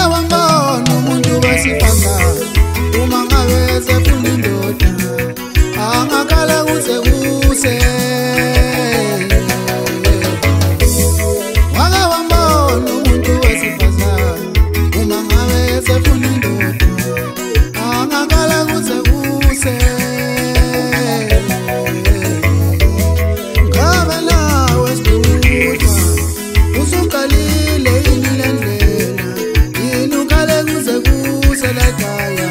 wambona umuntu wesifazane uma ngabe sefuna indoda angakhala kuze kuse wake wambona umuntu wesifazane uma ngabe sefuna indoda angakhala kuze kuse ngabe nawe siduda usuqalile yini le ndlela yini ukhale kuze kuse la ekhaya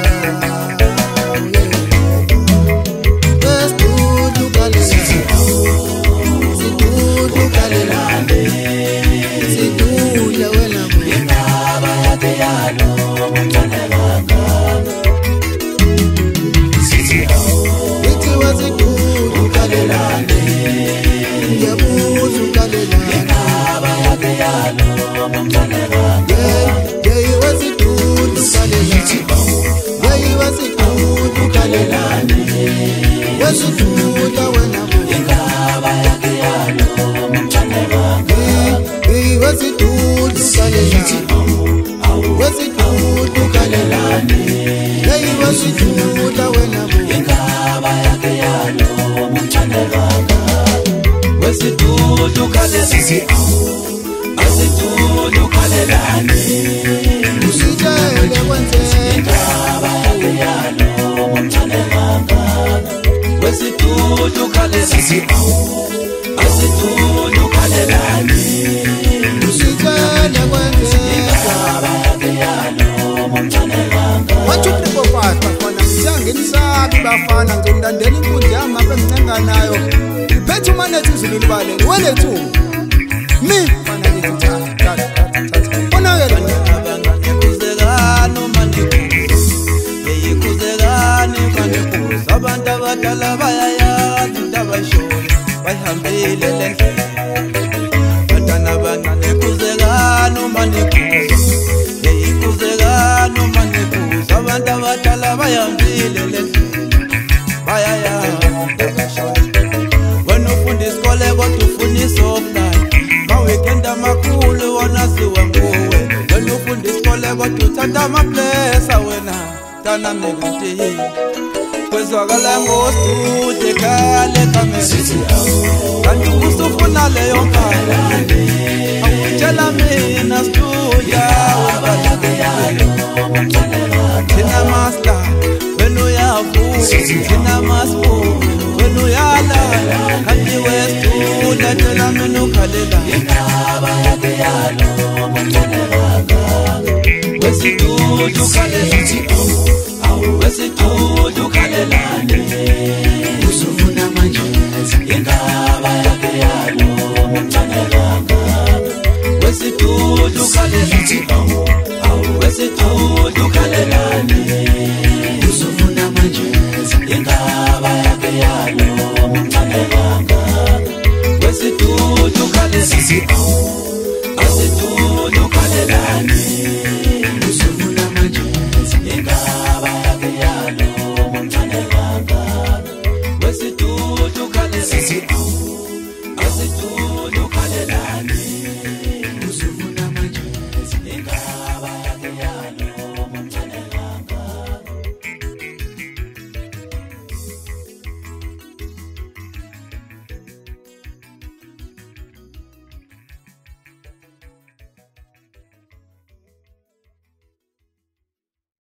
bafana ngimlandela inkunzi yami apha emncenga nayo iphethe umanethi izulu libalele welethu mi fana ngithatha bonakele abangekuzekana manekuza yeyikuzekana manekuza abantu abadala bayayazi ndabashoyo bayihambile lendlela bantwana abancane kuzekana manekuza yeyikuzekana manekuza abantu abadala bayihambile lendlela when ufunda isikole kodwa ufundisa offline ma-weekend amakhulu wona siwe nguwe when ufunda isikole kodwa uthanda amaplesa wena tana mekanti kwezwakala ngostude khale ekameni kanti usufuna leyo nkala awutshela mina stuya thina masla when uyavuka thina masbu when uyalala kanti westuda tshela mina ukhalela indaba yakhe yalo mntwanelanga wesitudu ukhalela wesitudu ukhalelane usufuna manje indaba yakhe yalo mntwanelanga wesitudu ukhalela wesitudu ukhalelane usufuna manje indaba yakhe yalo mntwanelanga wesitudu ukhalela